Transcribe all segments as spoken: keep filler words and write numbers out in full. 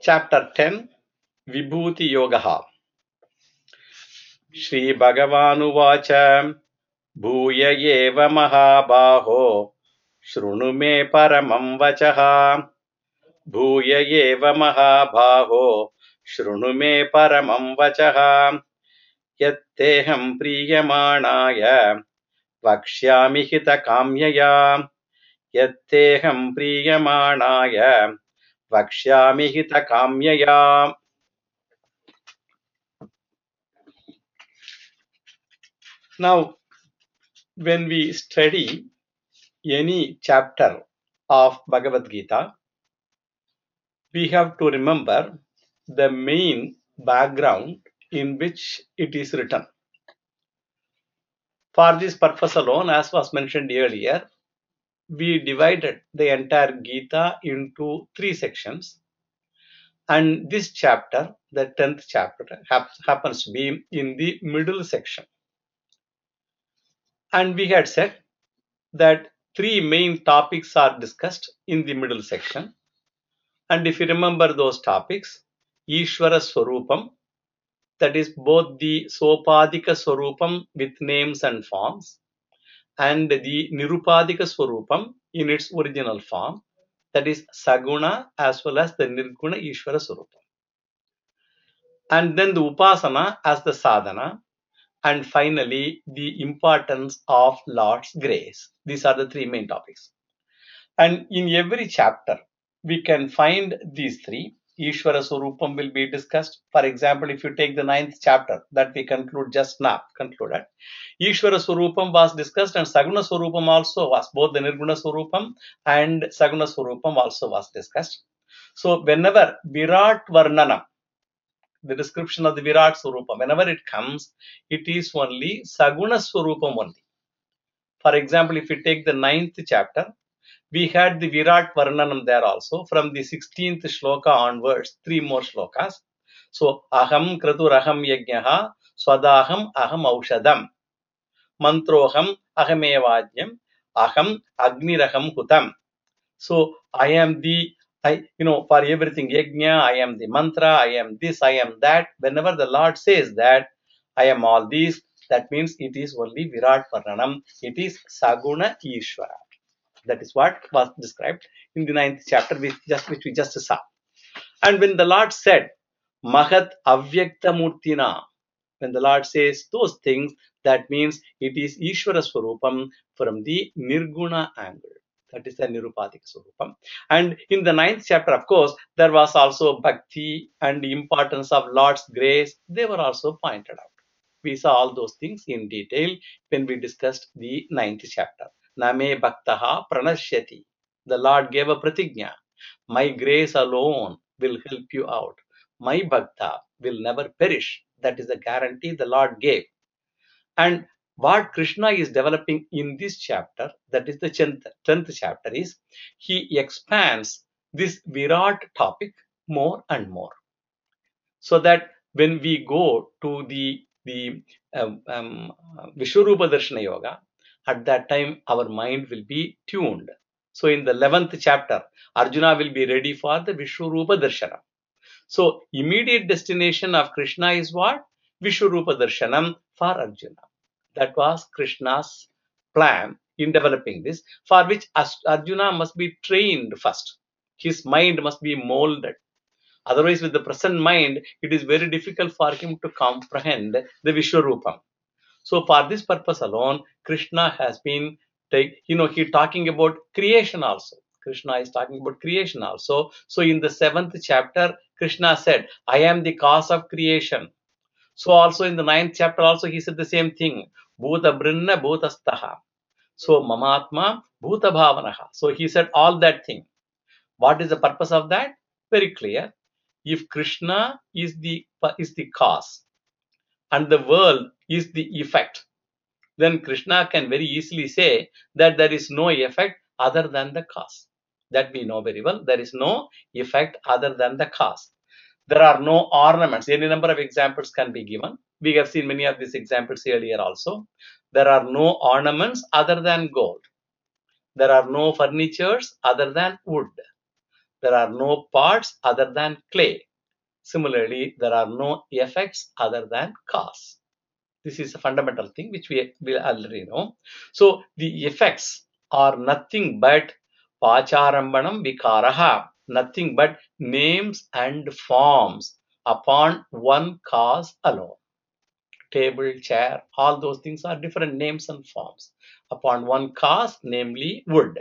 Chapter ten Vibhuti Yogaha. Shri Bhagavanuvacha Bhuya eva mahabaho Shrunu me paramam vachaha Bhuya eva mahabaho Shrunu me paramam vachaha Yatteham priyamanaya Vakshyami hita kamyaya Yatteham priyamanaya Vakshyami hita kamyaya. Now, when we study any chapter of Bhagavad Gita, we have to remember the main background in which it is written. For this purpose alone, as was mentioned earlier, we divided the entire Gita into three sections. And this chapter, the tenth chapter, happens to be in the middle section. And we had said that three main topics are discussed in the middle section. And if you remember those topics, Ishvara Swarupam, that is both the Sopadika Swarupam with names and forms, and the Nirupadika Swarupam in its original form, that is Saguna as well as the Nirguna Ishvara Swarupam. And then the Upasana as the Sadhana, and finally the importance of Lord's grace. These are the three main topics. And in every chapter, we can find these three. Ishvara Swarupam will be discussed. For example, if you take the ninth chapter that we conclude just now, concluded, Ishvara Swarupam was discussed and Saguna Swarupam also was, both the Nirguna Swarupam and Saguna Swarupam also was discussed. So whenever Virat Varnanam, the description of the Virat Swarupam, whenever it comes, it is only Saguna Swarupam only. For example, if you take the ninth chapter, we had the Virat Varnanam there also. From the sixteenth shloka onwards, three more shlokas. So, Aham Kraturaham Yajnaha Swadaham Aham Aushadam Mantroham Ahamevajnyam Aham Agniraham Hutam. So, I am the, I, you know, for everything Yajna, I am the mantra, I am this, I am that. Whenever the Lord says that, I am all these, that means it is only Virat Varnanam. It is Saguna Ishvara. That is what was described in the ninth chapter, which, just, which we just saw. And when the Lord said, Mahat Avyakta Murtina, when the Lord says those things, that means it is Ishvara Swarupam from the Nirguna angle. That is the Nirupadika Swarupam. And in the ninth chapter, of course, there was also Bhakti and the importance of Lord's grace. They were also pointed out. We saw all those things in detail when we discussed the ninth chapter. Name Bhaktaha Pranashyati. The Lord gave a pratigna. My grace alone will help you out. My Bhakta will never perish. That is the guarantee the Lord gave. And what Krishna is developing in this chapter, that is the tenth chapter, is he expands this Virat topic more and more. So that when we go to the, the um, um, Vishwarupa Darshana Yoga, at that time our mind will be tuned. So in the eleventh chapter, Arjuna will be ready for the Vishwarupa Darshana. So immediate destination of Krishna is what? Vishwarupa Darshanam for Arjuna. That was Krishna's plan in developing this, for which Arjuna must be trained first. His mind must be molded. Otherwise, with the present mind, it is very difficult for him to comprehend the Vishwarupam. So for this purpose alone, Krishna has been, you know, he talking about creation also. Krishna is talking about creation also. So in the seventh chapter, Krishna said, I am the cause of creation. So also in the ninth chapter also, he said the same thing. Bhuta Brinna Bhutastaha. So Mamatma Bhuta Bhavanaha. So he said all that thing. What is the purpose of that? Very clear. If Krishna is the, is the cause and the world is the effect, then Krishna can very easily say that there is no effect other than the cause. That we know very well. There is no effect other than the cause. There are no ornaments. Any number of examples can be given. We have seen many of these examples earlier also. There are no ornaments other than gold. There are no furnitures other than wood. There are no parts other than clay. Similarly, there are no effects other than cause. This is a fundamental thing which we will already know. So the effects are nothing but Vacharambanam Vikaraha, nothing but names and forms upon one cause alone. Table, chair, all those things are different names and forms upon one cause, namely wood.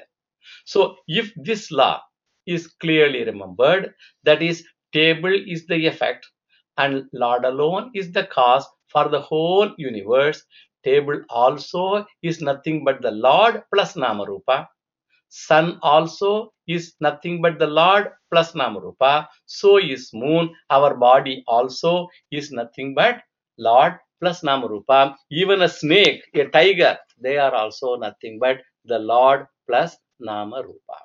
So if this law is clearly remembered, that is, table is the effect and Lord alone is the cause for the whole universe. Table also is nothing but the Lord plus Namarupa. Sun also is nothing but the Lord plus Namarupa. So is moon. Our body also is nothing but Lord plus Namarupa. Even a snake, a tiger, they are also nothing but the Lord plus Namarupa.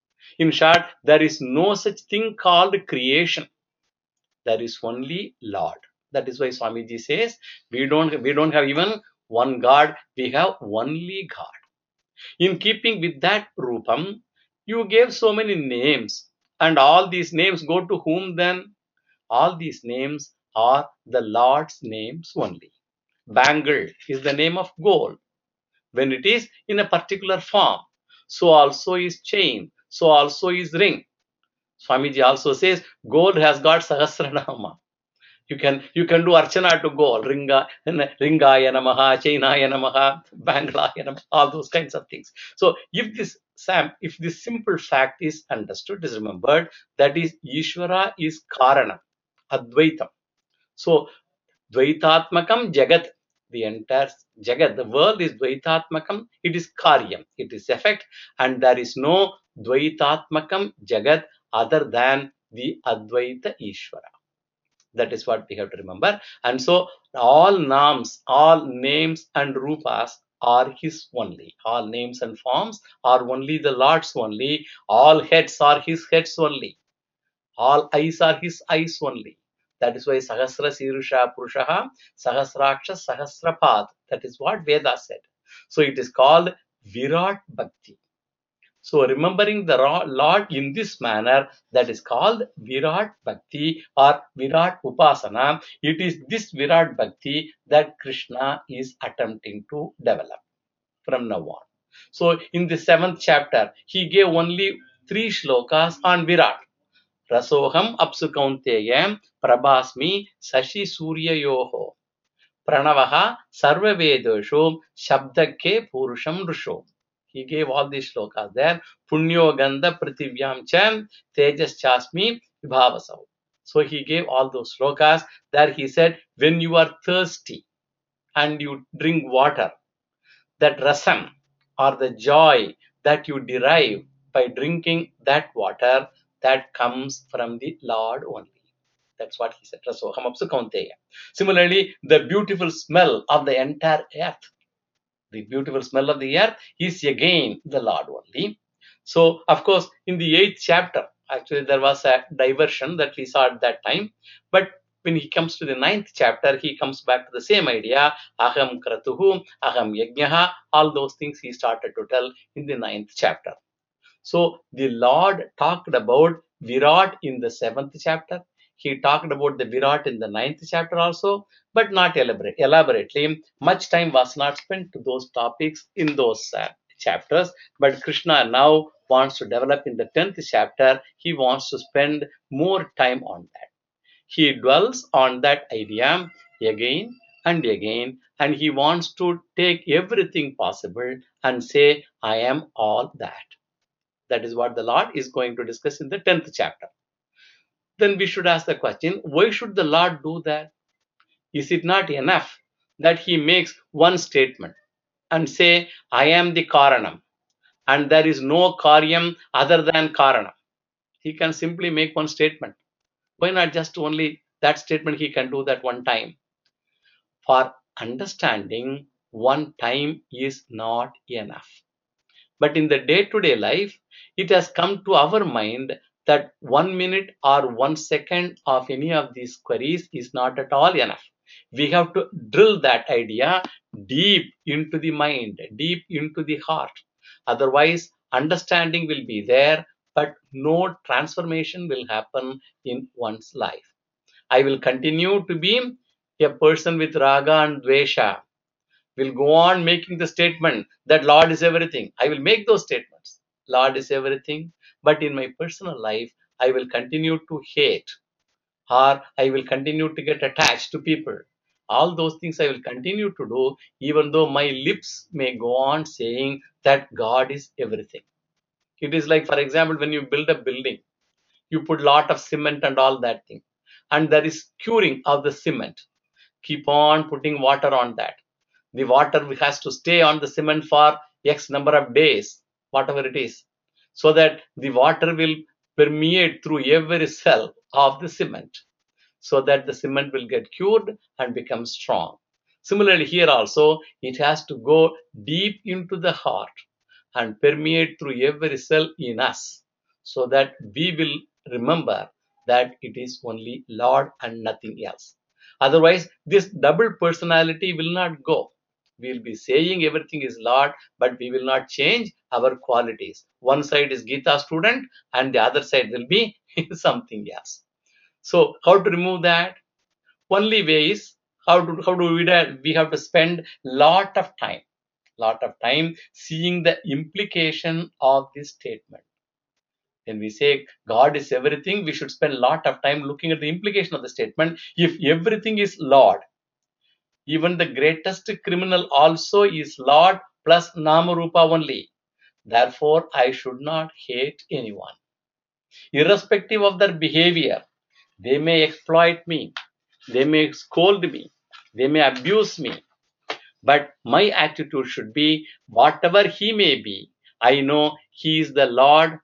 In short, there is no such thing called creation. There is only Lord. That is why Swamiji says, we don't, we don't have even one God, we have only God. In keeping with that Rupam, you gave so many names, and all these names go to whom then? All these names are the Lord's names only. Bangle is the name of gold when it is in a particular form. So also is chain, so also is ring. Swamiji also says gold has got Sahasranama. You can you can do archana to gold, ringa, ringaya namaha, chainaya namaha, banglaya namaha, all those kinds of things. So if this Sam, if this simple fact is understood, is remembered, that is Ishvara is Karana, Advaitam. So Dvaitatmakam Jagat, the entire Jagat, the world is Dvaitatmakam, it is Karyam, it is effect, and there is no Dvaitatmakam Jagat other than the Advaita Ishvara. That is what we have to remember. And so all names, all names and rupas are his only. All names and forms are only the Lord's only. All heads are his heads only. All eyes are his eyes only. That is why Sahasra Sirusha Purushaha, Sahasraksha Sahasrapad. That is what Veda said. So it is called Virat Bhakti. So remembering the Lord in this manner, that is called Virat Bhakti or Virat Upasana. It is this Virat Bhakti that Krishna is attempting to develop from now on. So in the seventh chapter, he gave only three shlokas on Virat. Rasoham Apsu Kaunteyam Prabhasmi Sashi Surya Yoho Pranavaha Sarva Vedosho Shabdake Purusham Rusho. He gave all these shlokas there. Punyo Gandha Prativyam Cham Tejas Chasmi Vibhavasav. So he gave all those shlokas. There he said, when you are thirsty and you drink water, that rasam or the joy that you derive by drinking that water, that comes from the Lord only. That's what he said. Rasoham Apsu Kaunteya. Similarly, the beautiful smell of the entire earth. The beautiful smell of the earth is again the Lord only. So, of course, in the eighth chapter, actually there was a diversion that we saw at that time. But when he comes to the ninth chapter, he comes back to the same idea. Aham kratuhu, aham yajnaha, all those things he started to tell in the ninth chapter. So, the Lord talked about Virat in the seventh chapter. He talked about the Virat in the ninth chapter also, but not elaborate, elaborately. Much time was not spent to those topics in those uh, chapters. But Krishna now wants to develop in the tenth chapter. He wants to spend more time on that. He dwells on that idea again and again, and he wants to take everything possible and say, I am all that. That is what the Lord is going to discuss in the tenth chapter. Then we should ask the question, why should the Lord do that? Is it not enough that he makes one statement and say, I am the Karanam, and there is no Karyam other than Karanam? He can simply make one statement. Why not just only that statement he can do that one time? For understanding, one time is not enough. But in the day-to-day life, it has come to our mind that one minute or one second of any of these queries is not at all enough. We have to drill that idea deep into the mind, deep into the heart. Otherwise, understanding will be there, but no transformation will happen in one's life. I will continue to be a person with raga and dvesha, will go on making the statement that Lord is everything. I will make those statements. Lord is everything. But in my personal life, I will continue to hate, or I will continue to get attached to people. All those things I will continue to do, even though my lips may go on saying that God is everything. It is like, for example, when you build a building, you put lot of cement and all that thing, and there is curing of the cement. Keep on putting water on that. The water has to stay on the cement for X number of days, whatever it is, so that the water will permeate through every cell of the cement, so that the cement will get cured and become strong. Similarly, here also, it has to go deep into the heart and permeate through every cell in us, so that we will remember that it is only Lord and nothing else. Otherwise, this double personality will not go. We will be saying everything is Lord, but we will not change our qualities. One side is Gita student, and the other side will be something else. So, how to remove that? Only way is how to how do we do? We have to spend lot of time, lot of time seeing the implication of this statement. When we say God is everything, we should spend a lot of time looking at the implication of the statement. If everything is Lord, even the greatest criminal also is Lord plus Namarupa only. Therefore, I should not hate anyone. Irrespective of their behavior, they may exploit me, they may scold me, they may abuse me. But my attitude should be, whatever he may be, I know he is the Lord.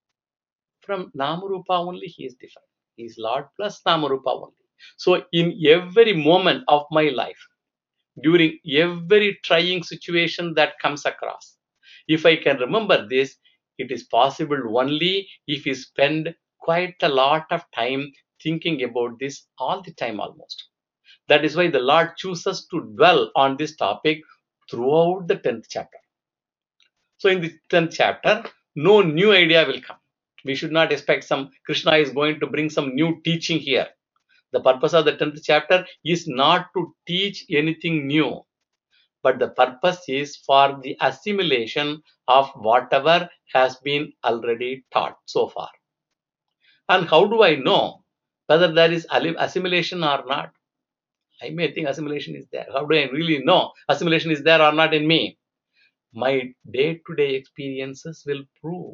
From Namarupa only he is different. He is Lord plus Namarupa only. So in every moment of my life, during every trying situation that comes across, if I can remember this, it is possible only if we spend quite a lot of time thinking about this all the time almost. That is why the Lord chooses to dwell on this topic throughout the tenth chapter. So in the tenth chapter, no new idea will come. We should not expect some Krishna is going to bring some new teaching here. The purpose of the tenth chapter is not to teach anything new, but the purpose is for the assimilation of whatever has been already taught so far. And how do I know whether there is assimilation or not? I may think assimilation is there. How do I really know assimilation is there or not in me? My day-to-day experiences will prove.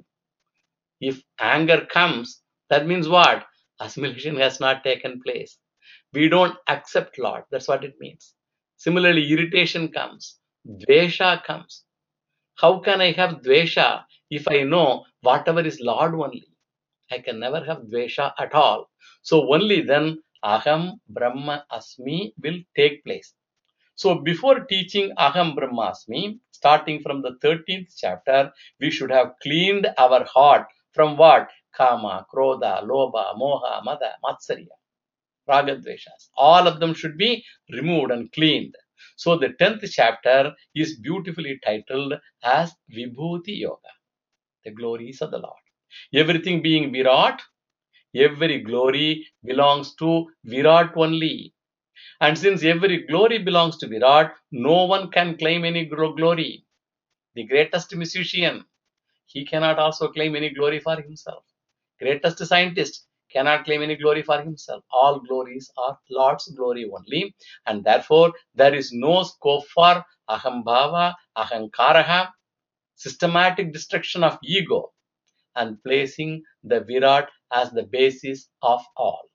If anger comes, that means what? Assimilation has not taken place. We don't accept Lord. That's what it means. Similarly, irritation comes. Dvesha comes. How can I have dvesha if I know whatever is Lord only? I can never have dvesha at all. So only then Aham Brahma Asmi will take place. So before teaching Aham Brahmasmi, starting from the thirteenth chapter, we should have cleaned our heart from what? Kama, Krodha, Lobha, Moha, Mada, Matsarya, Ragadveshas. All of them should be removed and cleaned. So the tenth chapter is beautifully titled as Vibhuti Yoga, the glories of the Lord. Everything being Virat, every glory belongs to Virat only. And since every glory belongs to Virat, no one can claim any glory. The greatest musician, he cannot also claim any glory for himself. Greatest scientist cannot claim any glory for himself. All glories are Lord's glory only. And therefore, there is no scope for ahambhava, ahankaraha, systematic destruction of ego, and placing the Virat as the basis of all.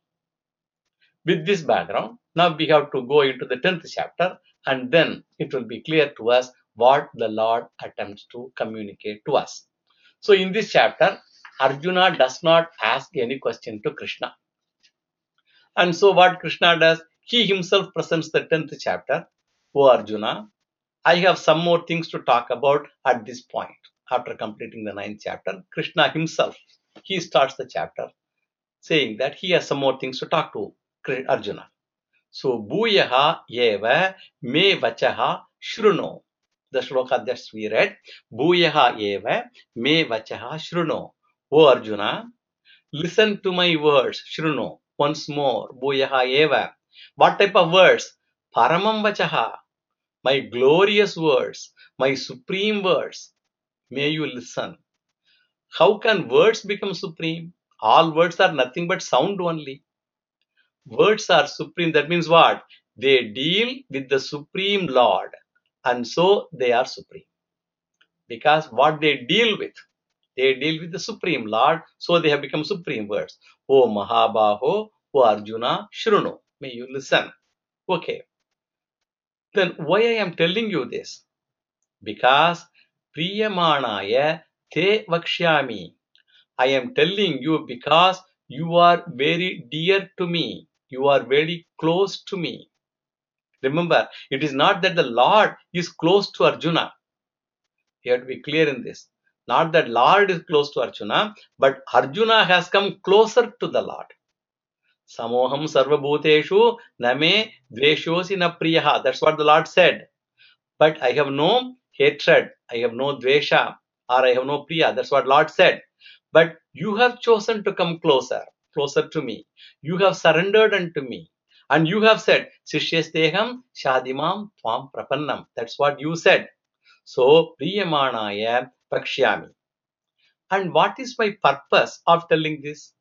With this background, now we have to go into the tenth chapter, and then it will be clear to us what the Lord attempts to communicate to us. So in this chapter, Arjuna does not ask any question to Krishna. And so what Krishna does, he himself presents the tenth chapter. O Arjuna, I have some more things to talk about at this point. After completing the ninth chapter, Krishna himself, he starts the chapter saying that he has some more things to talk to Arjuna. So, Bhuyaha eva me vachaha shruno. The shloka that we read, Bhuyaha eva me vachaha shruno. O Arjuna, listen to my words. Shruno, once more. Bhuyaha eva. What type of words? Paramam vachaha. My glorious words, my supreme words. May you listen. How can words become supreme? All words are nothing but sound only. Words are supreme. That means what? They deal with the supreme Lord. And so they are supreme. Because what they deal with, they deal with the supreme Lord. So they have become supreme words. O Mahabaho, O Arjuna, Shruno. May you listen. Okay. Then why I am telling you this? Because Priyamanaya te vakshyami. I am telling you because you are very dear to me. You are very close to me. Remember, it is not that the Lord is close to Arjuna. You have to be clear in this. Not that Lord is close to Arjuna, but Arjuna has come closer to the Lord. Samoham sarvabhuteshu name dveshosi na priyaha. That's what the Lord said. But I have no hatred, I have no dvesha, or I have no priya. That's what Lord said. But you have chosen to come closer, closer to me. You have surrendered unto me. And you have said, Sishyasteham shadimam tvam prapannam. That's what you said. So, priyamanaya prakshyami. And what is my purpose of telling this?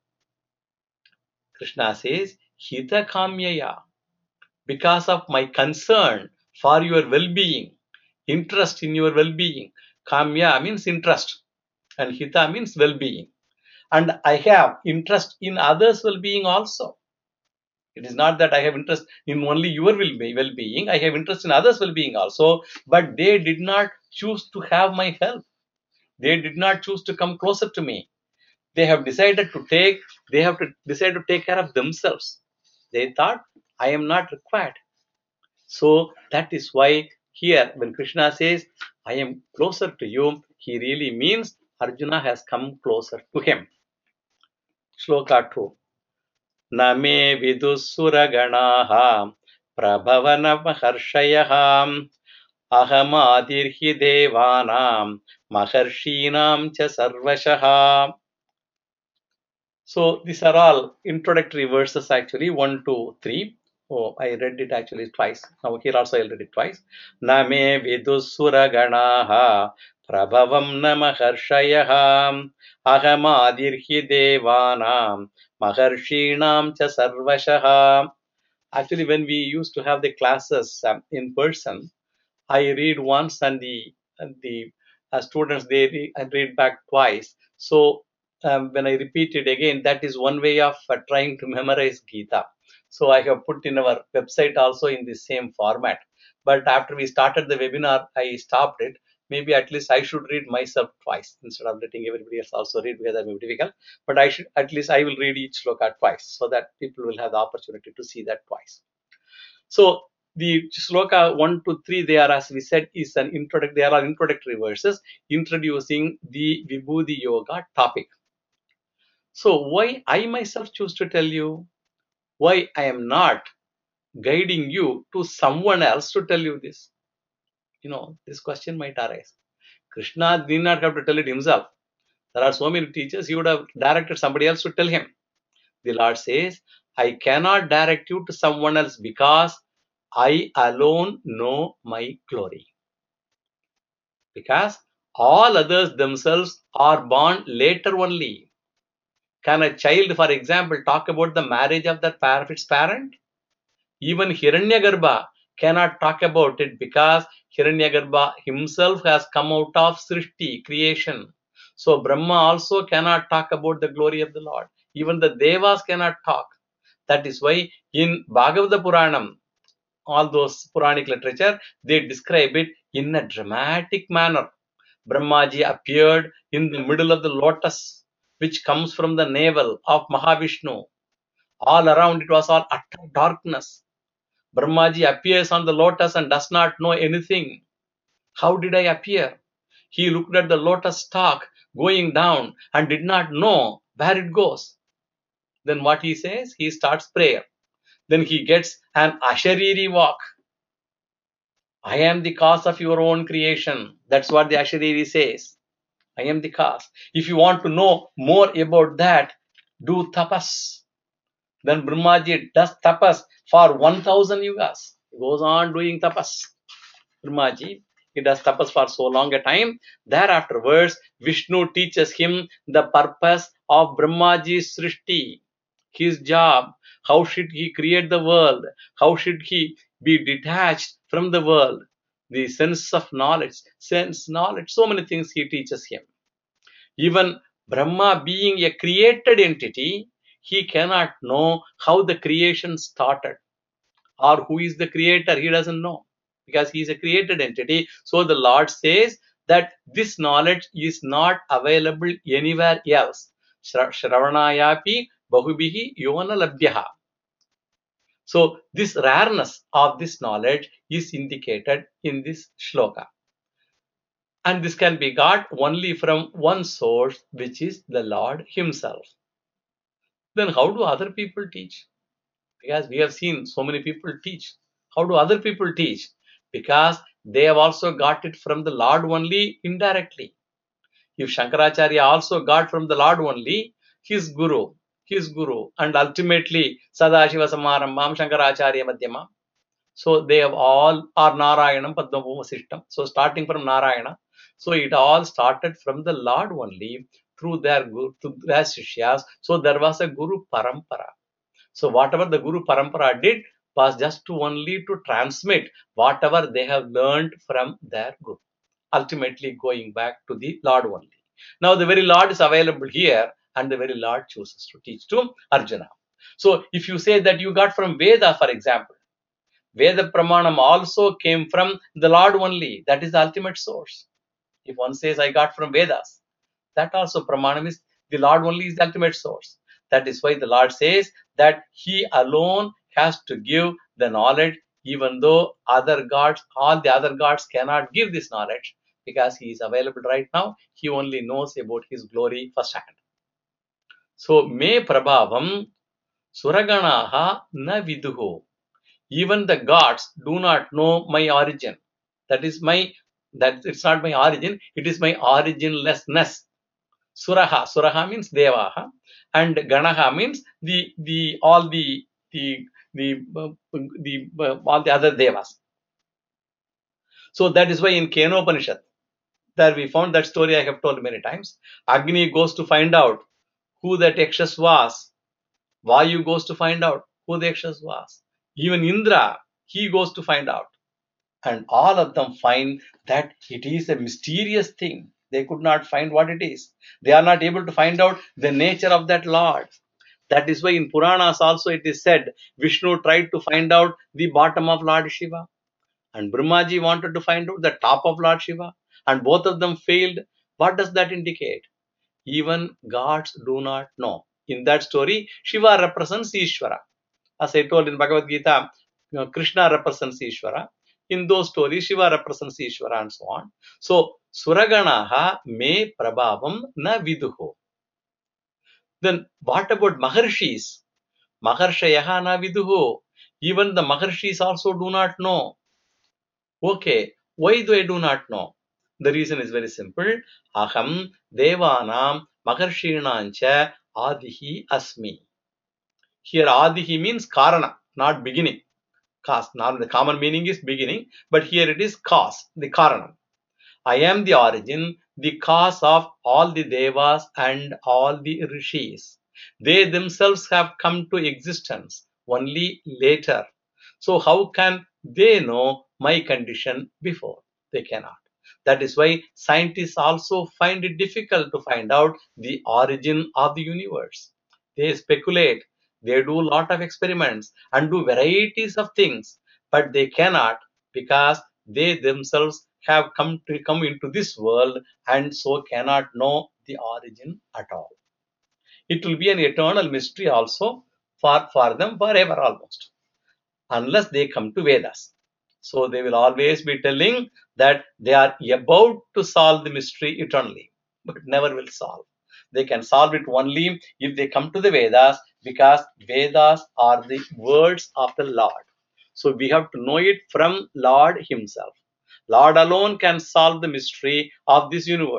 Krishna says, hita kamyaya. Because of my concern for your well-being, interest in your well-being. Kamya means interest and hita means well-being. And I have interest in others' well-being also. It is not that I have interest in only your well-being. I have interest in others' well-being also. But they did not choose to have my help. They did not choose to come closer to me. They have decided to take, they have to decide to take care of themselves. They thought, I am not required. So that is why here when Krishna says, I am closer to you, he really means Arjuna has come closer to him. Shloka two. Na me vidusura ganaha prabhavana maharshayaham ahamadirhi devanam maharshinam cha sarvashah. So these are all introductory verses actually, one, two, three. Oh, I read it actually twice. Now here also I read it twice. Name vidusura ganaha prabhavam namaharshayaham ahamadirhi devanam maharshinam cha sarvashah. Actually, when we used to have the classes um, in person, I read once and the and the uh, students they re read back twice. So um, when I repeat it again, that is one way of uh, trying to memorize Gita. So I have put in our website also in the same format. But after we started the webinar, I stopped it. Maybe at least I should read myself twice instead of letting everybody else also read because that may be difficult. But I should at least I will read each shloka twice so that people will have the opportunity to see that twice. So the shloka one to three, they are, as we said, is an introduct. They are all introductory verses introducing the Vibhuti Yoga topic. So why I myself choose to tell you? Why I am not guiding you to someone else to tell you this? You know, this question might arise. Krishna did not have to tell it himself. There are so many teachers, he would have directed somebody else to tell him. The Lord says, I cannot direct you to someone else because I alone know my glory. Because all others themselves are born later only. Can a child, for example, talk about the marriage of their its parent? Even Hiranyagarbha cannot talk about it because Hiranyagarbha himself has come out of Srishti, creation. So Brahma also cannot talk about the glory of the Lord. Even the Devas cannot talk. That is why in Bhagavata Puranam, all those Puranic literature, they describe it in a dramatic manner. Brahmaji appeared in the middle of the lotus, which comes from the navel of Mahavishnu. All around it was all utter darkness. Brahmaji appears on the lotus and does not know anything. How did I appear? He looked at the lotus stalk going down and did not know where it goes. Then what he says? He starts prayer. Then he gets an Ashariri walk. I am the cause of your own creation. That's what the Ashariri says. I am the cause. If you want to know more about that, do tapas. Then Brahmaji does tapas for one thousand yugas. He goes on doing tapas. Brahmaji, he does tapas for so long a time. Thereafterwards, Vishnu teaches him the purpose of Brahmaji's Srishti, his job. How should he create the world? How should he be detached from the world? The sense of knowledge, sense knowledge, so many things he teaches him. Even Brahma being a created entity, he cannot know how the creation started or who is the creator. He doesn't know because he is a created entity. So the Lord says that this knowledge is not available anywhere else. Shravanayapi bahubihi yona labhyaha. So this rareness of this knowledge is indicated in this shloka. And this can be got only from one source, which is the Lord himself. Then how do other people teach? Because we have seen so many people teach. How do other people teach? Because they have also got it from the Lord only indirectly. If Shankaracharya also got from the Lord only, his Guru, his Guru, and ultimately Sadashiva Samarambam Shankaracharya Madhyama. So they have all are Narayanam Padmabhuma system. So starting from Narayana. So it all started from the Lord only through their Guru, through their Shishyas. So there was a Guru Parampara. So whatever the Guru Parampara did was just to only to transmit whatever they have learned from their Guru. Ultimately going back to the Lord only. Now the very Lord is available here and the very Lord chooses to teach to Arjuna. So if you say that you got from Veda, for example, Veda Pramanam also came from the Lord only. That is the ultimate source. If one says, I got from Vedas, that also Pramanam is the Lord only is the ultimate source. That is why the Lord says that He alone has to give the knowledge, even though other gods, all the other gods cannot give this knowledge because He is available right now. He only knows about His glory firsthand. So, me prabhavam suraganaha na viduho. Even the gods do not know my origin. That is my, that it's not my origin, it is my originlessness. Suraha, Suraha means Devaha, and Ganaha means the the all the the the uh, the uh, all the other Devas. So that is why in Kenopanishad, there we found that story I have told many times. Agni goes to find out who that Yakshas was. Vayu goes to find out who the Yakshas was. Even Indra, he goes to find out. And all of them find that it is a mysterious thing. They could not find what it is. They are not able to find out the nature of that Lord. That is why in Puranas also it is said, Vishnu tried to find out the bottom of Lord Shiva. And Brahmaji wanted to find out the top of Lord Shiva. And both of them failed. What does that indicate? Even gods do not know. In that story, Shiva represents Ishvara. As I told in Bhagavad Gita, you know, Krishna represents Ishvara. In those stories, Shiva represents Ishvara and so on. So, Suraganaha me prabhavam na viduho. Then, what about Maharshis? Maharshayaha na viduho. Even the Maharshis also do not know. Okay, why do I do not know? The reason is very simple. Aham devanam maharshinancha adihi asmi. Here adihi means karana, not beginning. Cause. Now the common meaning is beginning, but here it is cause, the karanam. I am the origin, the cause of all the devas and all the rishis. They themselves have come to existence only later. So how can they know my condition before? They cannot. That is why scientists also find it difficult to find out the origin of the universe. They speculate. They do a lot of experiments and do varieties of things, but they cannot because they themselves have come to come into this world and so cannot know the origin at all. It will be an eternal mystery also for, for them forever almost, unless they come to Vedas. So they will always be telling that they are about to solve the mystery eternally, but never will solve. They can solve it only if they come to the Vedas, because Vedas are the words of the Lord. So we have to know it from Lord himself. Lord alone can solve the mystery of this universe.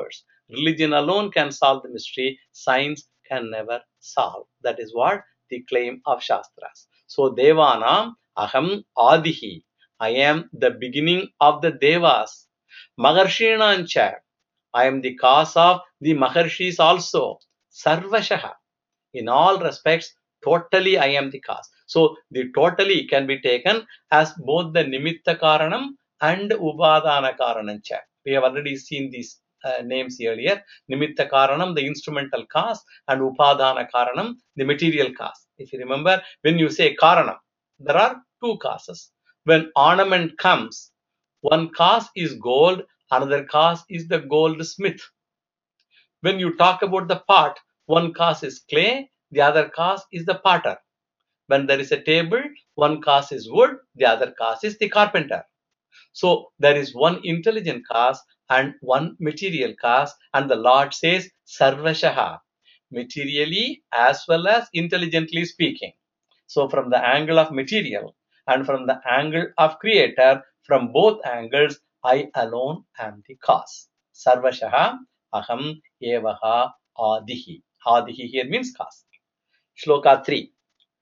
Religion alone can solve the mystery. Science can never solve. That is what the claim of Shastras. So, Devanam Aham Adihi. I am the beginning of the Devas. Maharshinancha. I am the cause of the Maharshis also. Sarvashaha. In all respects, totally I am the cause. So, the totally can be taken as both the Nimitta Karanam and Upadana Karanancha. We have already seen these uh, names earlier. Nimitta Karanam, the instrumental cause, and Upadana Karanam, the material cause. If you remember, when you say Karanam, there are two causes. When ornament comes, one cause is gold, another cause is the goldsmith. When you talk about the pot, one cause is clay, the other cause is the potter. When there is a table, one cause is wood, the other cause is the carpenter. So there is one intelligent cause and one material cause, and the Lord says Sarvashaha, materially as well as intelligently speaking. So from the angle of material and from the angle of creator, from both angles, I alone am the cause. Sarvashaha aham evaha adihi. Adihi here means cause. Shloka three.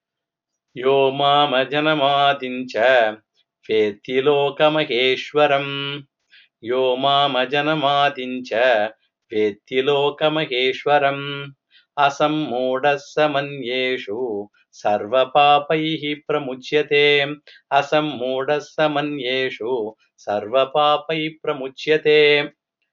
Yo mama janamadincha vetti lokamaheshwaram. Yo mama janamadincha vetti lokamaheshwaram. Asammodassa manyeshu sarvapapaihi pramuchyate. Asammodassa manyeshu sarvapapaihi pramuchyate.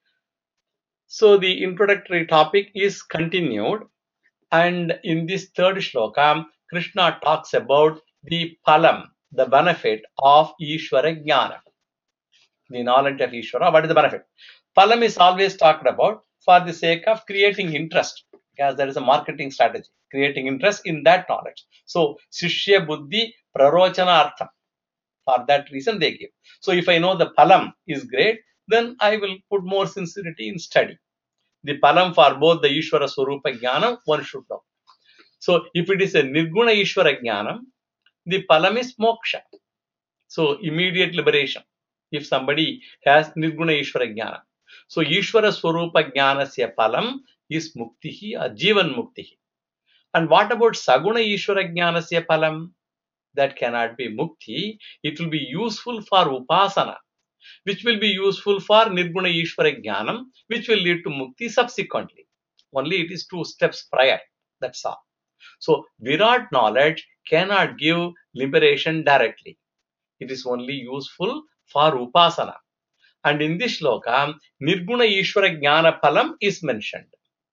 So the introductory topic is continued, and in this third shloka, Krishna talks about the palam, the benefit of Ishvara Jnana, the knowledge of Ishvara. What is the benefit? Palam is always talked about for the sake of creating interest, because there is a marketing strategy, creating interest in that knowledge. So, Shishya Buddhi Prarochana Artham. For that reason they give. So, if I know the palam is great, then I will put more sincerity in study. The palam for both the Ishvara Swarupa Jnanam, one should know. So, if it is a Nirguna Ishvara Jnanam, the palam is moksha. So, immediate liberation. If somebody has Nirguna Ishvara Jnana. So, Ishvara Swarupa Jnanasya palam is muktihi or Jivan muktihi. And what about Saguna Ishvara Jnanasya palam? That cannot be mukti. It will be useful for upasana, which will be useful for Nirguna Ishvara Jnanam, which will lead to mukti subsequently. Only it is two steps prior. That's all. So, Virat knowledge cannot give liberation directly. It is only useful for upasana. And in this shloka, Nirguna Ishvara Jnana Palam is mentioned.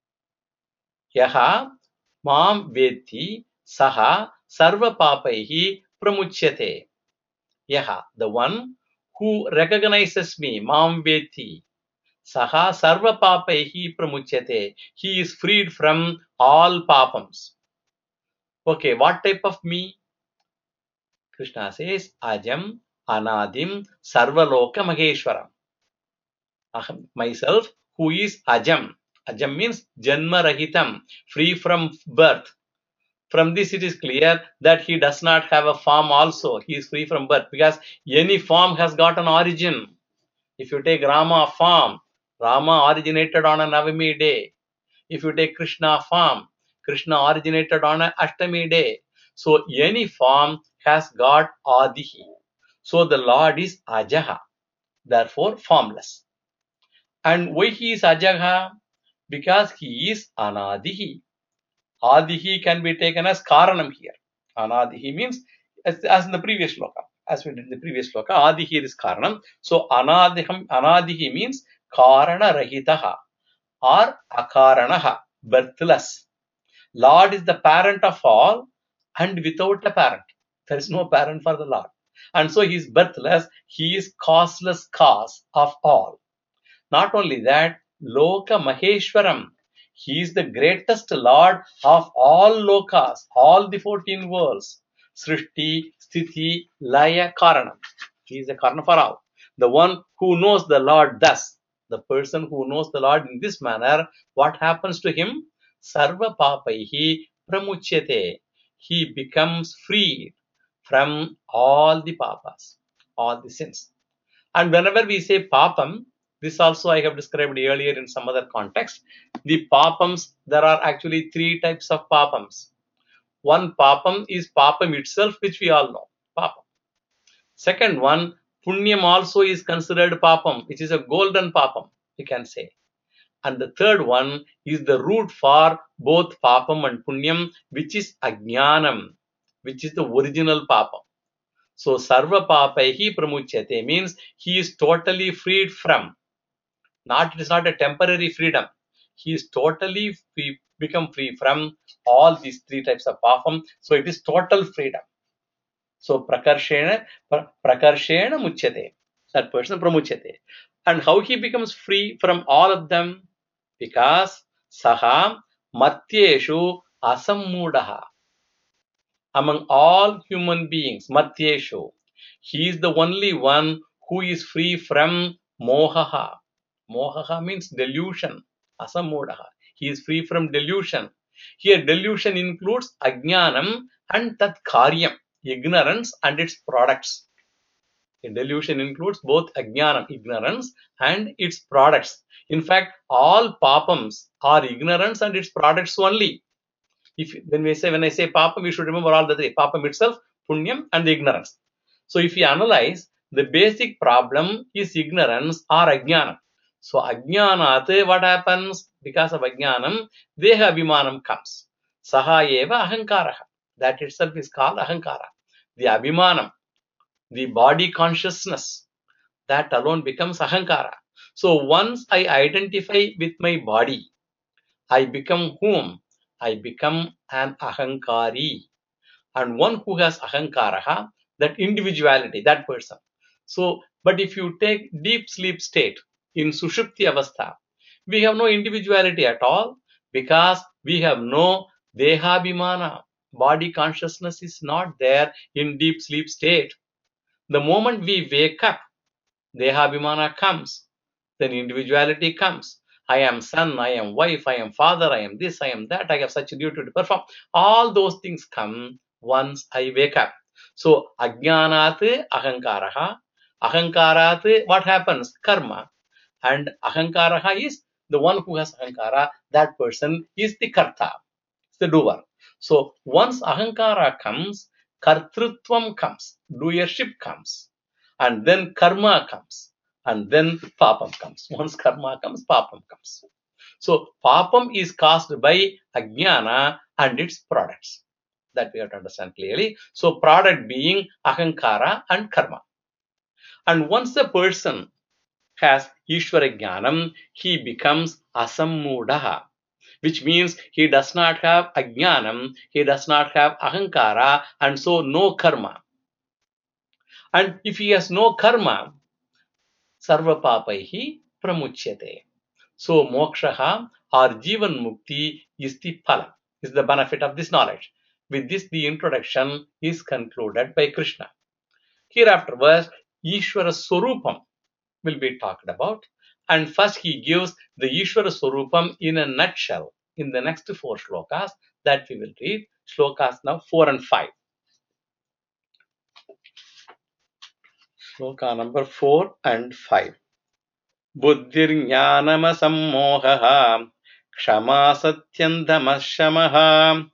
Yaha Mam Veti Saha Sarva Papaihi Pramuchyate. Yaha, the one who recognizes me, Mam Veti Saha Sarva Papaihi Pramuchyate. He is freed from all papams. Okay, what type of me? Krishna says, Ajam, Anadim, Sarvaloka Maheshwaram. Aham, myself, who is Ajam. Ajam means Janma Rahitam, free from birth. From this, it is clear that he does not have a form also. He is free from birth, because any form has got an origin. If you take Rama form, Rama originated on a Navami day. If you take Krishna form, Krishna originated on a Ashtami day. So any form has got Adihi. So the Lord is Ajaha, therefore formless. And why he is Ajaha? Because he is Anadihi. Adihi can be taken as Karanam here. Anadihi means, as, as in the previous shloka, as we did in the previous shloka, Adi here is Karanam. So Anadiham, Anadihi means Karana Rahitaha or Akaranaha, birthless. Lord is the parent of all and without a parent. There is no parent for the Lord. And so he is birthless, he is causeless cause of all. Not only that, Loka Maheshwaram, he is the greatest Lord of all lokas, all the fourteen worlds. Srishti, Sthiti, Laya, Karanam. He is the Karana for all. The one who knows the Lord thus, the person who knows the Lord in this manner, what happens to him? Sarva Papaihi Pramuchyate. He becomes free from all the papas, all the sins. And whenever we say papam, This also I have described earlier in some other context. The papams, there are actually three types of papams. One papam is papam itself, which we all know, papam. Second one, punyam also is considered papam, which is a golden papam, we can say. And the third one is the root for both papam and punyam, which is ajnanam, which is the original papam. So sarva papaihi pramuchyate means he is totally freed from. Not, it is not a temporary freedom. He is totally free, become free from all these three types of papam. So it is total freedom. So prakarshena, prakarshena muchyate. That person pramuchyate. And how he becomes free from all of them? Because saha matyeshu asammudaha. Among all human beings, matyeshu, he is the only one who is free from mohaha. Mohaha means delusion. Asammudaha. He is free from delusion. Here delusion includes ajnanam and tat karyam, ignorance and its products. Delusion includes both ajnanam, ignorance, and its products. In fact, all papams are ignorance and its products only. If when we say when I say papam, we should remember all the three: papam itself, punyam, and the ignorance. So if we analyze, the basic problem is ignorance or ajnanam. So ajnanat, what happens? Because of ajnanam, deha abhimanam comes. Saha eva ahankaraha. That itself is called ahankara. The abhimanam, the body consciousness, that alone becomes ahankara. So once I identify with my body, I become whom? I become an ahankari. And one who has ahankaraha, that individuality, that person. So, but if you take deep sleep state in sushupti avastha, we have no individuality at all because we have no dehabhimana. Body consciousness is not there in deep sleep state. The moment we wake up, dehabhimana comes, then individuality comes. I am son, I am wife, I am father, I am this, I am that, I have such a duty to perform. All those things come once I wake up. So, ajnanat ahankaraha. Ahankarat, what happens? Karma. And ahankaraha is the one who has ahankara. That person is the karta, the doer. So, once ahankara comes, kartrutvam comes, doership comes, and then karma comes, and then papam comes. Once karma comes, papam comes. So papam is caused by ajnana and its products. That we have to understand clearly. So product being ahankara and karma. And once the person has Ishvara Jnanam, he becomes asammudaha, which means he does not have ajnanam, he does not have ahankara, and so no karma. And if he has no karma, sarva papaihi pramuchyate. So mokshaha or jivan mukti is the phala, is the benefit of this knowledge. With this, the introduction is concluded by Krishna. Hereafterwards, Ishvara Swarupam will be talked about. And first he gives the Ishvara Swarupam in a nutshell in the next four shlokas that we will read. Shlokas now four and five. Shloka number four and five. Buddhirjnanamasammohaha kshama satyam damashamaha.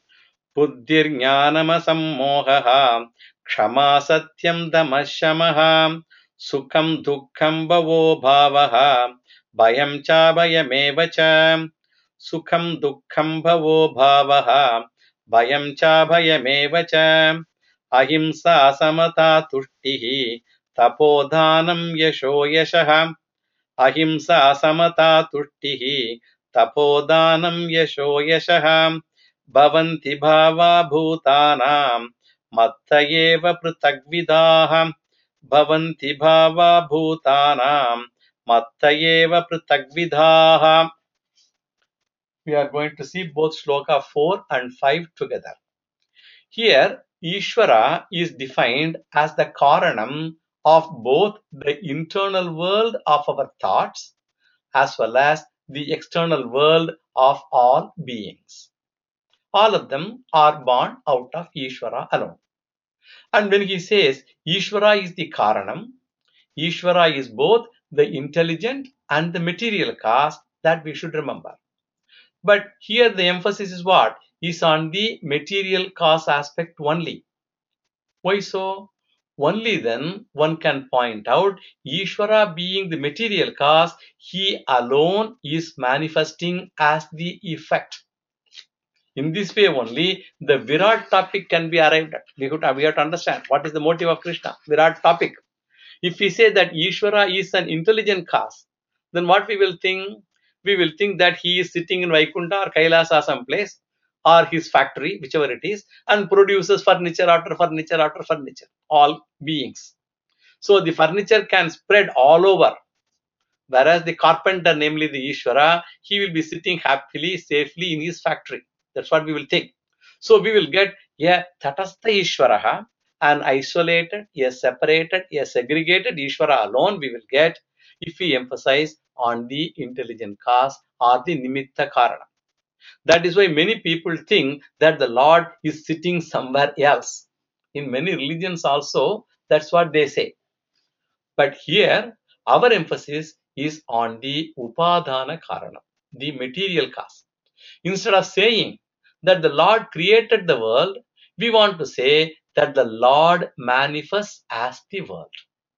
Buddhirjnanamasammohaha kshama satyam damashamaha. Sukham dukkham bhavo bhavaha bhayam cha bhayameva cha. Sukham dukkham bhavo bhavaha bhayam cha bhayameva cha. Ahimsa samata tushtihi tapodhanam yasho yashah. Ahimsa samata tushtihi tapodhanam yasho yashah. Bhavanti bhava bhutanam mattayeva pritagvidaha. Bhavanti bhava bhutanam mattayeva pritagvidaha. We are going to see both shloka four and five together. Here, Ishvara is defined as the karanam of both the internal world of our thoughts as well as the external world of all beings. All of them are born out of Ishvara alone. And when he says Ishvara is the karanam, Ishvara is both the intelligent and the material cause, that we should remember. But here the emphasis is what? Is on the material cause aspect only. Why so? Only then one can point out Ishvara being the material cause, he alone is manifesting as the effect. In this way only the Virat topic can be arrived at. We have, to, we have to understand what is the motive of Krishna, Virat topic. If we say that Ishvara is an intelligent cause, then what we will think? We will think that he is sitting in Vaikunta or Kailasa someplace, or his factory, whichever it is, and produces furniture after furniture after furniture, all beings. So the furniture can spread all over. Whereas the carpenter, namely the Ishvara, he will be sitting happily, safely in his factory. That's what we will think. So we will get a Tatastha Ishvaraha, an isolated, a separated, a segregated Ishvara alone we will get if we emphasize on the intelligent cause or the Nimitta Karana. That is why many people think that the Lord is sitting somewhere else. In many religions also, that's what they say. But here, our emphasis is on the Upadana Karana, the material cause. Instead of saying that the Lord created the world, we want to say that the Lord manifests as the world.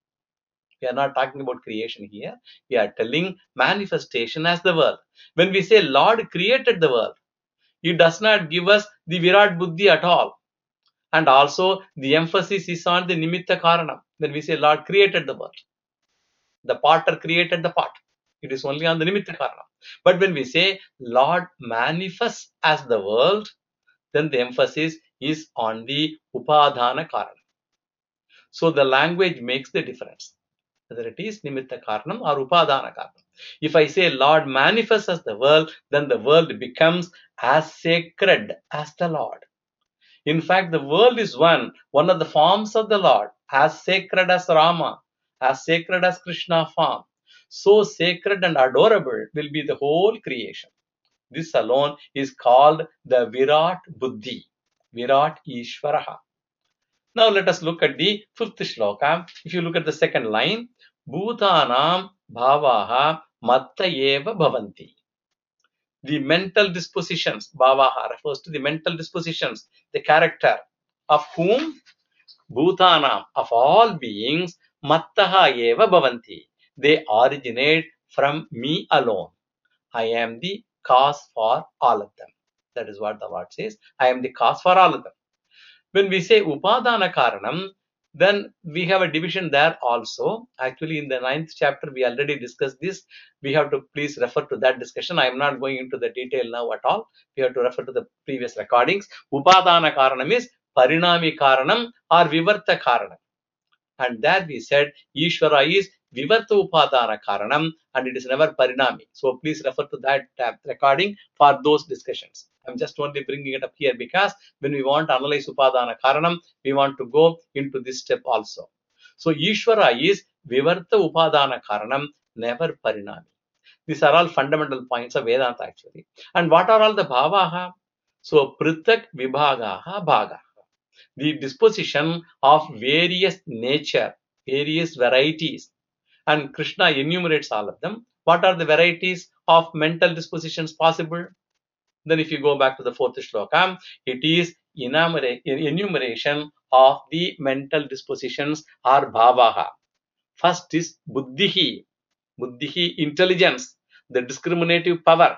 We are not talking about creation here. We are telling manifestation as the world. When we say Lord created the world, it does not give us the Virat Buddhi at all. And also the emphasis is on the Nimitta Karanam. When we say Lord created the world, the potter created the pot. It is only on the Nimitta Karana. But when we say Lord manifests as the world, then the emphasis is on the Upadana Karana. So the language makes the difference, whether it is Nimitta Karanam or Upadana Karanam. If I say Lord manifests as the world, then the world becomes as sacred as the Lord. In fact, the world is one, one of the forms of the Lord, as sacred as Rama, as sacred as Krishna form. So sacred and adorable will be the whole creation. This alone is called the Virat Buddhi, Virat Ishvaraha. Now let us look at the fifth shloka. If you look at the second line, Bhutanam Bhavaha Matta Eva Bhavanti. The mental dispositions, Bhavaha refers to the mental dispositions, the character of whom? Bhutanam, of all beings, Mattaha Eva Bhavanti. They originate from me alone. I am the cause for all of them. That is what the word says. I am the cause for all of them. When we say Upadana Karanam, then we have a division there also. Actually, in the ninth chapter, we already discussed this. We have to please refer to that discussion. I am not going into the detail now at all. We have to refer to the previous recordings. Upadana Karanam is Parinami Karanam or Vivarta Karanam. And there we said Ishvara is Vivarta Upadana Karanam and it is never Parinami. So please refer to that uh, recording for those discussions. I'm just only bringing it up here because when we want to analyze Upadana Karanam, we want to go into this step also. So Ishvara is Vivarta Upadana Karanam, never Parinami. These are all fundamental points of Vedanta actually. And what are all the Bhavaha? So Prithak Vibhagaha Bhagaha. The disposition of various nature, various varieties. And Krishna enumerates all of them. What are the varieties of mental dispositions possible? Then if you go back to the fourth shloka, it is enumeration of the mental dispositions or bhavaha. First is buddhihi, buddhihi, intelligence, the discriminative power.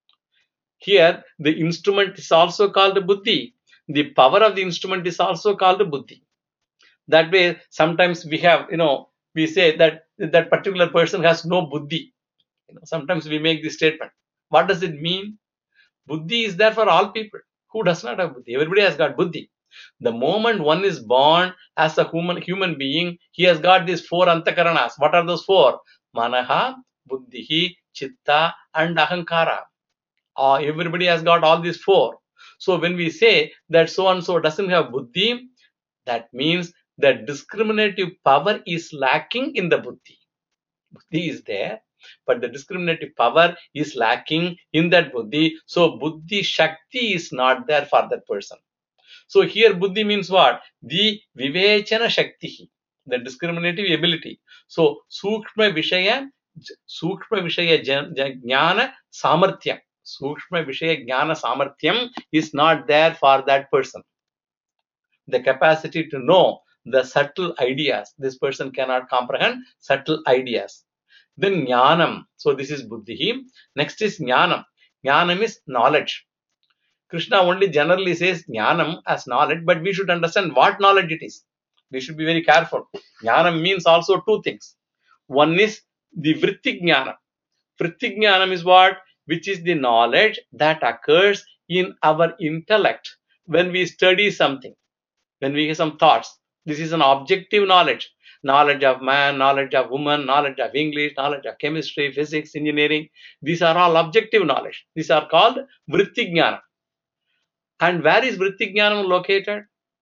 Here the instrument is also called buddhi. The power of the instrument is also called buddhi. That way, sometimes we have, you know, we say that that particular person has no buddhi. You know, sometimes we make this statement. What does it mean? Buddhi is there for all people. Who does not have buddhi? Everybody has got buddhi. The moment one is born as a human human being, he has got these four antakaranas. What are those four? Manaha, buddhihi, chitta, and ahankara. Uh, everybody has got all these four. So when we say that so and so doesn't have buddhi, that means the discriminative power is lacking in the buddhi. Buddhi is there, but the discriminative power is lacking in that buddhi. So buddhi shakti is not there for that person. So here buddhi means what? The vivechana shakti, the discriminative ability. So sukshma vishaya Sukshma Vishaya Jnana Samarthyam. Sukshma Vishaya Jnana Samarthyam is not there for that person. The capacity to know the subtle ideas. This person cannot comprehend subtle ideas. Then Jnanam. So this is Buddhi. Next is Jnanam. Jnanam is knowledge. Krishna only generally says Jnanam as knowledge, but we should understand what knowledge it is. We should be very careful. Jnanam means also two things. One is the Vritti Jnana. Vritti Jnanam is what? Which is the knowledge that occurs in our intellect when we study something, when we have some thoughts. This is an objective knowledge. Knowledge of man, knowledge of woman, knowledge of English, knowledge of chemistry, physics, engineering. These are all objective knowledge. These are called Vritti Jnana. And where is Vritti Jnanam located?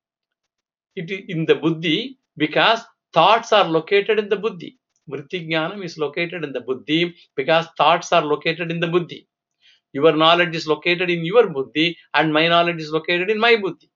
It is in the Buddhi, because thoughts are located in the Buddhi. Vritti Jnanam is located in the Buddhi because thoughts are located in the Buddhi. Your knowledge is located in your Buddhi and my knowledge is located in my Buddhi.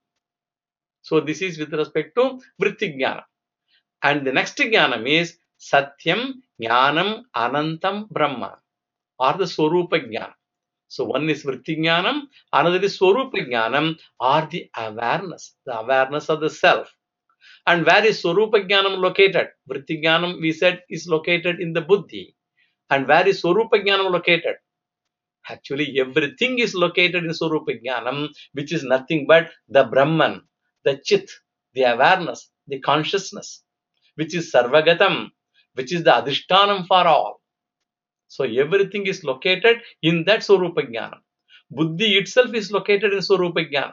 So this is with respect to Vritti Jnanam. And the next Jnanam is Satyam Jnanam Anantam Brahma, or the Swarupa Jnanam. So one is Vritti Jnanam, another is Swarupa Jnanam, or the awareness, the awareness of the self. And where is Swarupa Jnanam located? Vritti Jnanam, we said, is located in the Buddhi. And where is Swarupa Jnanam located? Actually, everything is located in Swarupa Jnanam, which is nothing but the Brahman, the Chit, the awareness, the consciousness, which is Sarvagatam, which is the Adhishtanam for all. So everything is located in that Swarupa Jnanam. Buddhi itself is located in Swarupa Jnanam.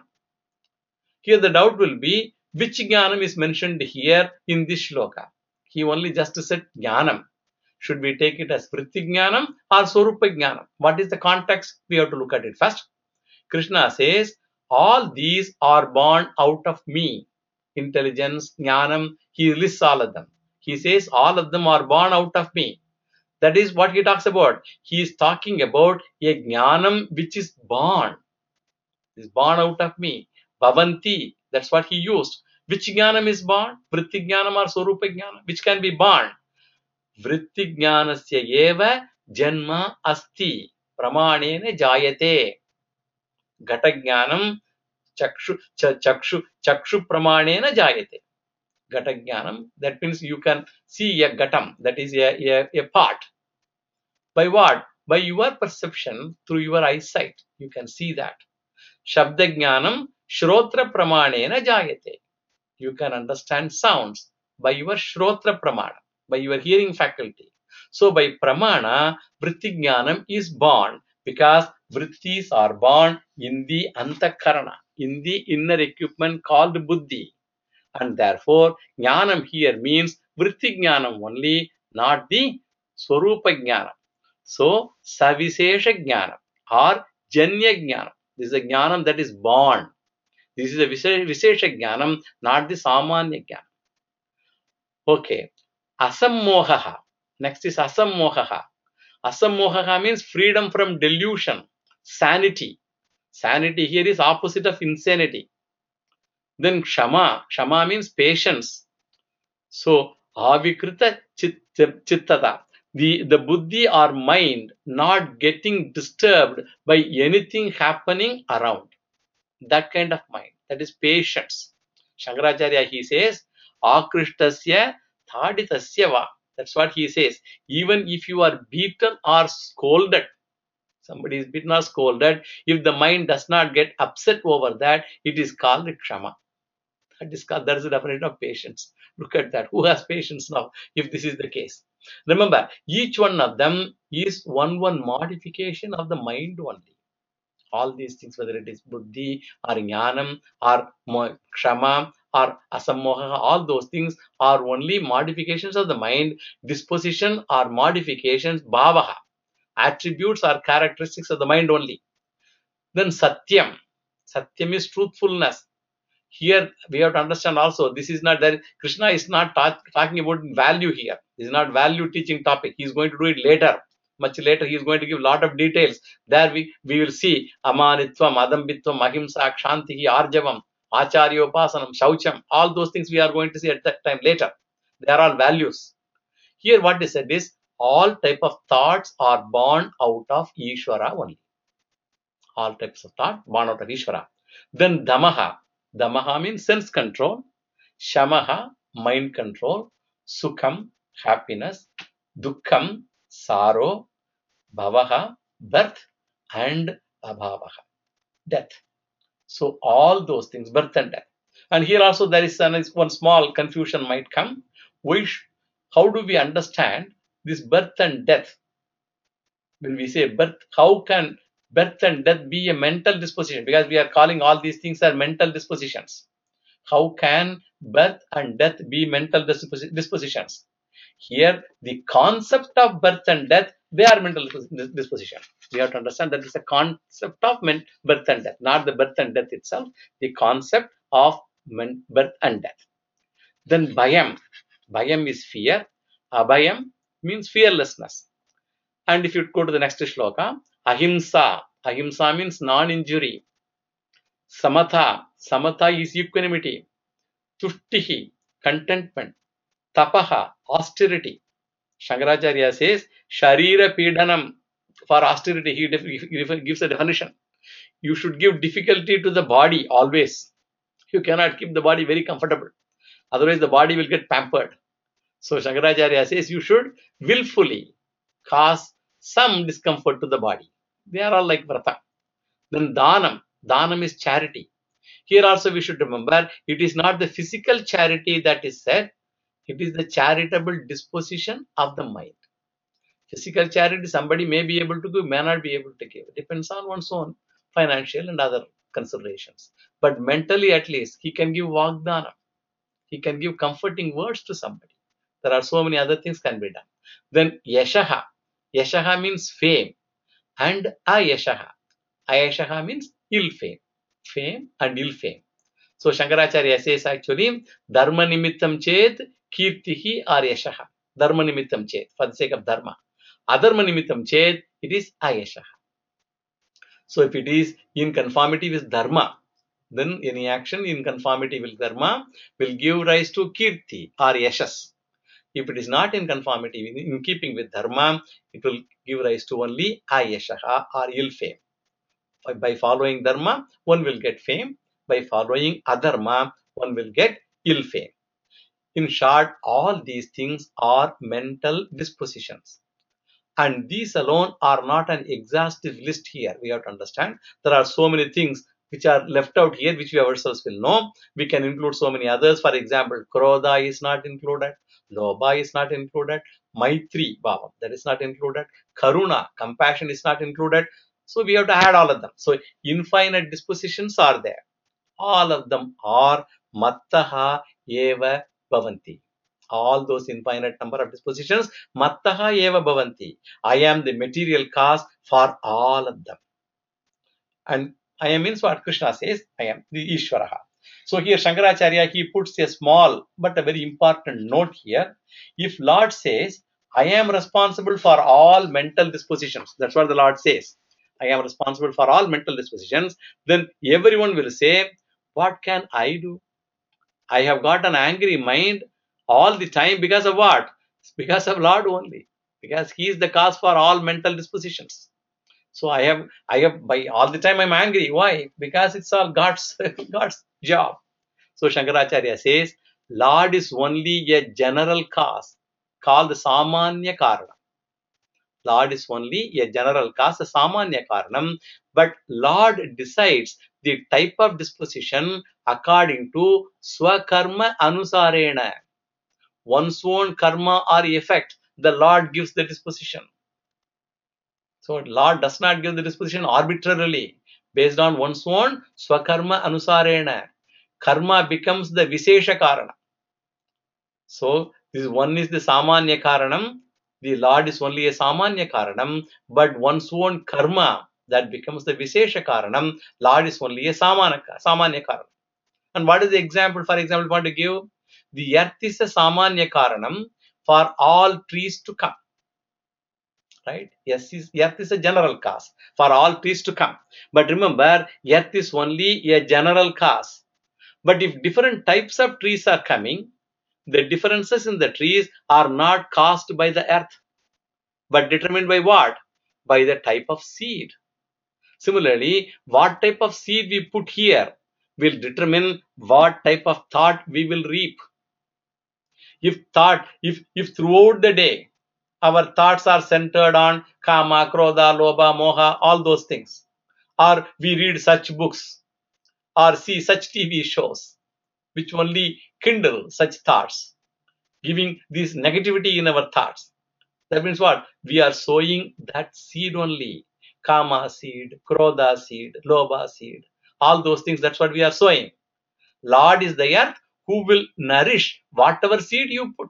Here the doubt will be, which Jnanam is mentioned here in this shloka? He only just said Jnanam. Should we take it as Vritti Jnanam or Swarupa Jnanam? What is the context? We have to look at it first. Krishna says, all these are born out of me. Intelligence, Jnanam, he lists all of them. He says all of them are born out of me. That is what he talks about. He is talking about a Jnanam which is born. Is born out of me. Bhavanti, that's what he used. Which Jnanam is born? Vritti Jnanam or Swarupa Jnanam? Which can be born? Vritti Jnanasya eva janma asti pramanena jayate. Gata Jnanam chakshu, chakshu, chakshu pramanena jayate. Gata Jnanam, that means you can see a gatam, that is a, a, a part. By what? By your perception through your eyesight. You can see that. Shabda Jnanam shrotra pramanena jayate. You can understand sounds by your shrotra pramana, by your hearing faculty. So by pramana, Vritti Jnanam is born because Vrittis are born in the Antakarana, in the inner equipment called Buddhi. And therefore, Jnanam here means Vritti Jnanam only, not the Swarupa Jnanam. So, Savishesha Jnanam or Janya Jnanam. This is a Jnanam that is born. This is a Vishesha Jnanam, not the Samanya Jnanam. Okay. Asammohaha. Next is Asammohaha. Asammohaha means freedom from delusion, sanity. Sanity here is opposite of insanity. Then Kshama. Kshama means patience. So, Avikrita Chittata. The, the buddhi or mind not getting disturbed by anything happening around. That kind of mind. That is patience. Shankaracharya, he says, Akrishtasya thaditasya va. That's what he says. Even if you are beaten or scolded, somebody is beaten or scolded, if the mind does not get upset over that, it is called Kshama. That is called, that is the definition of patience. Look at that. Who has patience now, if this is the case? Remember, each one of them is one one modification of the mind only. All these things, whether it is buddhi or jnanam or kshama or asammoha, all those things are only modifications of the mind, disposition or modifications, bhavaha, attributes or characteristics of the mind only. Then satyam. Satyam is truthfulness. Here we have to understand also, this is not that Krishna is not talk, talking about value here. This is not value teaching topic. He is going to do it later. Much later, he is going to give a lot of details. There we, we will see Amanitvam, Adambitvam, Ahimsa, Kshantihi, Arjavam, Acharyopasanam, Shaucham. All those things we are going to see at that time later. They are all values. Here what they said is All type of thoughts are born out of Ishvara only. All types of thought born out of Ishvara. Then Damaha. Damaha means sense control. Shamaha, mind control. Sukham, happiness. Dukkham, sorrow. Bhavaha, birth. And Abhavaha, death. So all those things, birth and death. And here also there is one small confusion might come. Which, how do we understand this birth and death? When we say birth, how can birth and death be a mental disposition? Because we are calling all these things are mental dispositions. How can birth and death be mental dispositions? Here, the concept of birth and death, they are mental disposition. We have to understand that it's a concept of birth and death, not the birth and death itself, the concept of birth and death. Then Bhayam. Bhayam is fear. Abhayam means fearlessness. And if you go to the next shloka, Ahimsa. Ahimsa means non-injury. Samatha. Samatha is equanimity. Tushtihi, contentment. Tapaha, austerity. Shankaracharya says, Sharira Pidanam. For austerity, he gives a definition. You should give difficulty to the body always. You cannot keep the body very comfortable. Otherwise, the body will get pampered. So, Shankaracharya says, you should willfully cause some discomfort to the body. They are all like vrata. Then Dhanam. Dhanam is charity. Here also we should remember, it is not the physical charity that is said. It is the charitable disposition of the mind. Physical charity, somebody may be able to give, may not be able to give. It depends on one's own financial and other considerations. But mentally at least, he can give Vagdana. He can give comforting words to somebody. There are so many other things can be done. Then Yashaha. Yashaha means fame. And Ayashaha. Ayashaha means ill fame. Fame and ill fame. So Shankaracharya says actually, Dharma nimittam chet kirtihi or yashaha. Dharma nimittam chet, for the sake of dharma. Adharma nimittam chet, it is ayashaha. So if it is in conformity with dharma, then any action in conformity with dharma will give rise to kirti or yashas. If it is not in conformity, in keeping with dharma, it will give rise to only ayashaha or ill fame. By following dharma, one will get fame. By following adharma, one will get ill fame. In short, all these things are mental dispositions. And these alone are not an exhaustive list here. We have to understand there are so many things which are left out here, which we ourselves will know. We can include so many others. For example, Krodha is not included. Lobha is not included. Maitri, Bhava, that is not included. Karuna, compassion is not included. So we have to add all of them. So infinite dispositions are there. All of them are mattaha eva bhavanti. All those infinite number of dispositions, mattaha eva bhavanti. I am the material cause for all of them. And I am means what Krishna says, I am the Ishvaraha. So here Shankaracharya, he puts a small but a very important note here. If Lord says, I am responsible for all mental dispositions, that's what the Lord says. I am responsible for all mental dispositions. Then everyone will say, what can I do? I have got an angry mind all the time because of what? Because of Lord only. Because He is the cause for all mental dispositions. So I have, I have by all the time I'm angry. Why? Because it's all God's, God's job. So Shankaracharya says, Lord is only a general cause called the Samanya Karana. Lord is only a general cause, a Samanya Karanam, but Lord decides the type of disposition according to Swakarma Anusarena. One's own karma or effect, the Lord gives the disposition. So Lord does not give the disposition arbitrarily, based on one's own Swakarma Anusarena. Karma becomes the Vishesha Karana. So this one is the Samanya Karanam. The Lord is only a Samanya Karanam, but one's own karma, that becomes the Vishesha Karanam. Lord is only a Samanya, Samanya Karanam. And what is the example? For example, we want to give, the earth is a Samanya Karanam for all trees to come. Right? Yes, earth is a general cause for all trees to come. But remember, earth is only a general cause. But if different types of trees are coming, the differences in the trees are not caused by the earth. but determined by what? By the type of seed. Similarly, what type of seed we put here will determine what type of thought we will reap. If thought, if, if throughout the day, our thoughts are centered on kama, krodha, lobha, moha, all those things, or we read such books, or see such T V shows, which only kindle such thoughts, giving this negativity in our thoughts. That means what? We are sowing that seed only. Kama seed, Krodha seed, Lobha seed, all those things, that's what we are sowing. Lord is the earth who will nourish whatever seed you put.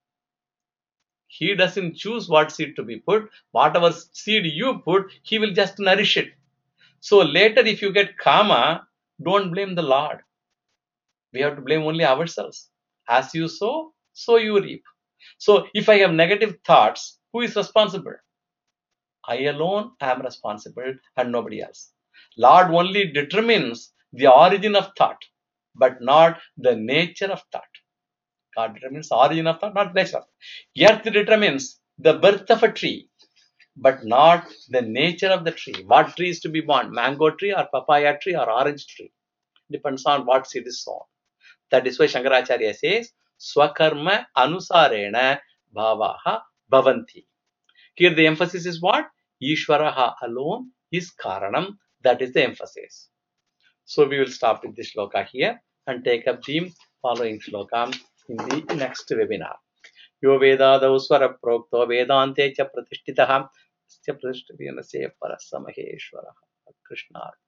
He doesn't choose what seed to be put. Whatever seed you put, he will just nourish it. So later, if you get Kama, don't blame the Lord. We have to blame only ourselves. As you sow, so you reap. So if I have negative thoughts, who is responsible? I alone am responsible and nobody else. Lord only determines the origin of thought, but not the nature of thought. God determines the origin of thought, not nature of thought. Earth determines the birth of a tree, but not the nature of the tree. What tree is to be born? Mango tree or papaya tree or orange tree? Depends on what seed is sown. That is why Shankaracharya says, Swakarma anusarena bhavaha bhavanti. Here the emphasis is what? Ishvaraha alone is Karanam. That is the emphasis. So we will stop with this shloka here and take up the following shloka in the next webinar. Yo vedadav swara prokto vedante cha pratishtitaha cha pratishtityanasya parasa maheshwara. Krishna.